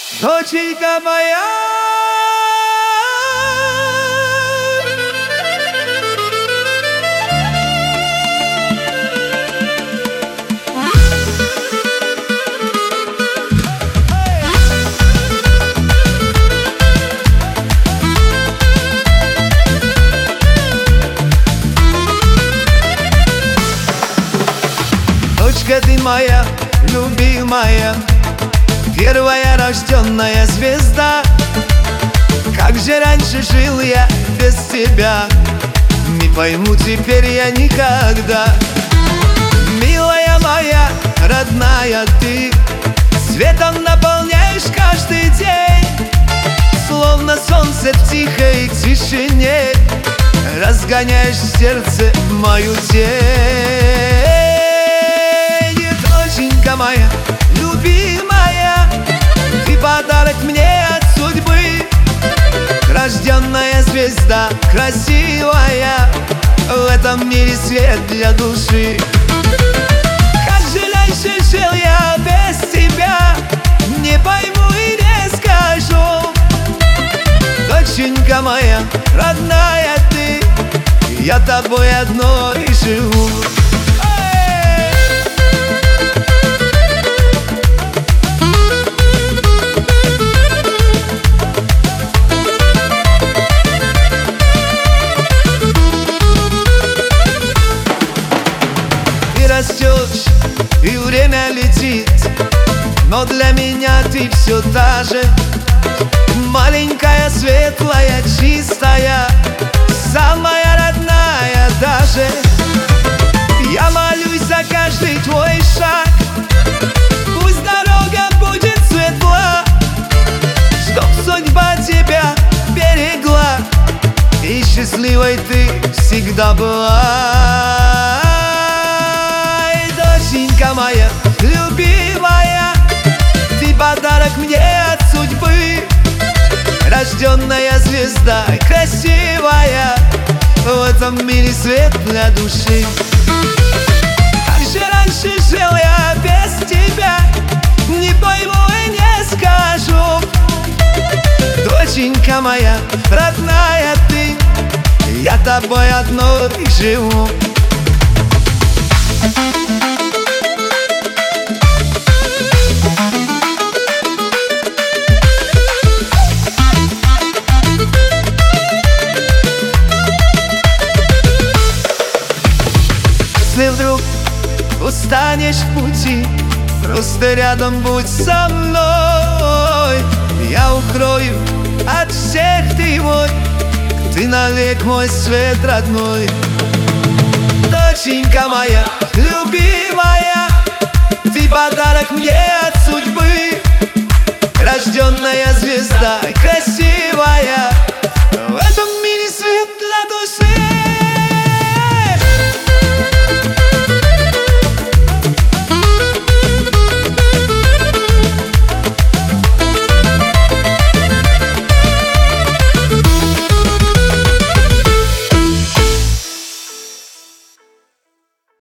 Доченька моя, дочка ты моя, любимая, первая рожденная звезда. Как же раньше жил я без тебя, не пойму теперь я никогда. Милая моя, родная ты, светом наполняешь каждый день, словно солнце в тихой тишине, разгоняешь в сердце мою тень. Доченька моя, любимая, ты подарок мне от судьбы, рожденная звезда, красивая, в этом мире свет для души. Как же раньше жил я без тебя, не пойму и не скажу. Доченька моя, родная ты, я тобой одной живу. Растешь, и время летит, но для меня ты все та же. Маленькая, светлая, чистая, самая родная даже. Я молюсь за каждый твой шаг, пусть дорога будет светла, чтоб судьба тебя берегла, и счастливой ты всегда была. Доченька моя, любимая, ты подарок мне от судьбы, рожденная звезда, красивая, в этом мире свет для души. Как же раньше жил я без тебя, не пойму и не скажу. Доченька моя, родная ты, я тобой одной живу. Если вдруг устанешь в пути, просто рядом будь со мной. Я укрою от всех ты мой, ты навек мой свет родной. Доченька моя, любимая, ты подарок мне от судьбы, рожденная звезда,